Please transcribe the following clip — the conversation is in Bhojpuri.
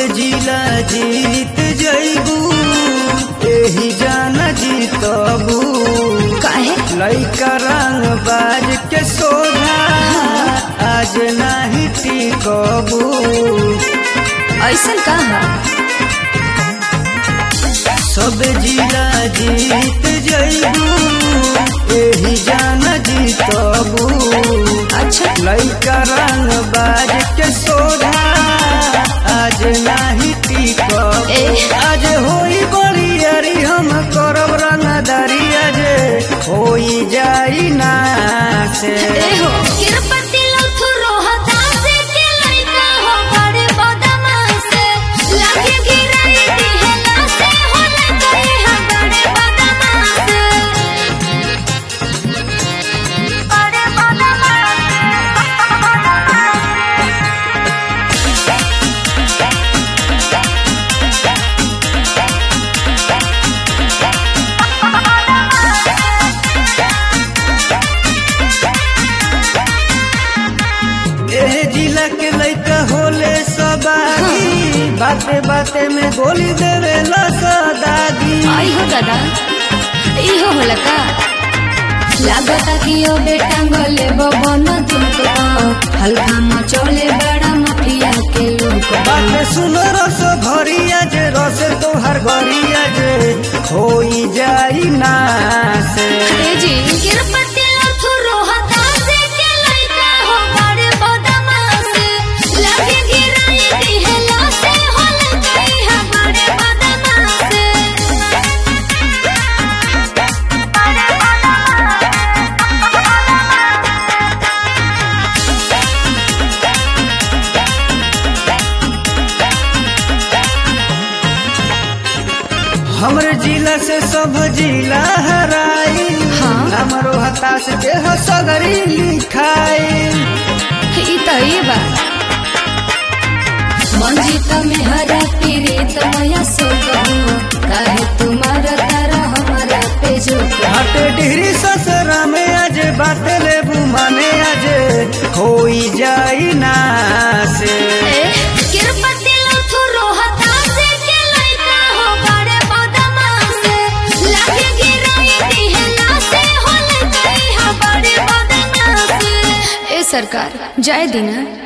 जिला जीत जइबू एही जान जीतबू काहे लइका रंग बाज के सोधा आज नाही टिकबू ऐसन कहा सब जिला जीत जइबू एही जान जीतबू अच्छा लइका रंग बाज के सोधा आज नाही टिकबू आज होई बड़ी यारी हम करब रंगदारी आज होई जाई ना से एहो किरपति लथु रोहता से के लइका हो बड़े बदमाश लागे गिराई दिहला से होले गए हम बड़े बदमाश बड़े एहे जिला के लइका होले सबागी बाते बाते में गोली देवे सदागी आई हो दादा इहो होला का लागता कि ओ बेटा गले बबन तुमको हल्का मचोले बड़ा मफिया के लोग बाते सुनो रस भरिया जे रस तोहर गरिया जे होई जाई ना से ए जी किरपति लथु रोहता से के लइका हो बड़े बदमाश लागे गिराई दिहला से होले गई हम बड़े बदमाश हमरे जिला से सब जिला हराई हाँ। हमरो हताश के हसगरी लिखाई ई त ई बा मंजित में हरा पीरे तमया सो काहे तुम्हारा तारा हमारा पे जो हट डिहरी ससरा में आज बात ले बुमाने आज होई जाई ना से किरपति लथु रोहता से के लइका हो बड़े बदमाश लागे गिराई दिहला से होले गई हम बड़े बदमाश ए सरकार जाय दिना